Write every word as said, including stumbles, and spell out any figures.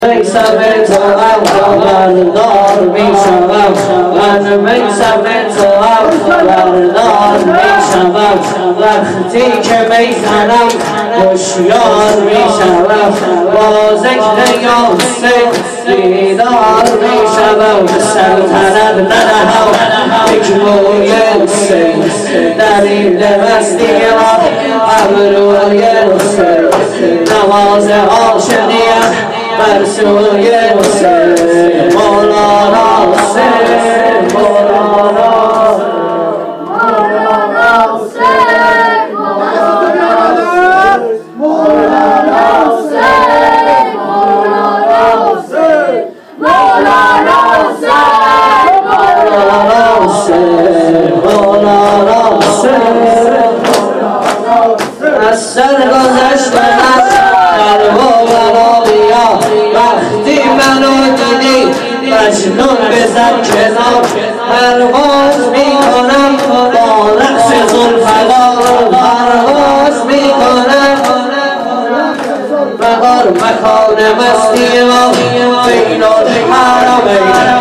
میسم تو هم خبردار میشوم من میسم تو هم خبردار میشوم وقتی که میزنم هوشیار میشوم با ذکر یاسین بیدار میشوم سلطنت ندهم یک موی حسین دلیل مستی را ابروی حسین نماز عاشقیت بر سوی حسین مولانا حسین مولانا مولانا حسین مولانا حسین مولانا حسین مولانا حسین مولانا حسین مولانا حسین از سر گذشتن وقتی منو دیدی مجنون بزن کنار پرواز میکنم با نقش ذوالفقار پرواز میکنم بهار مکان مستی ما بین الحرمین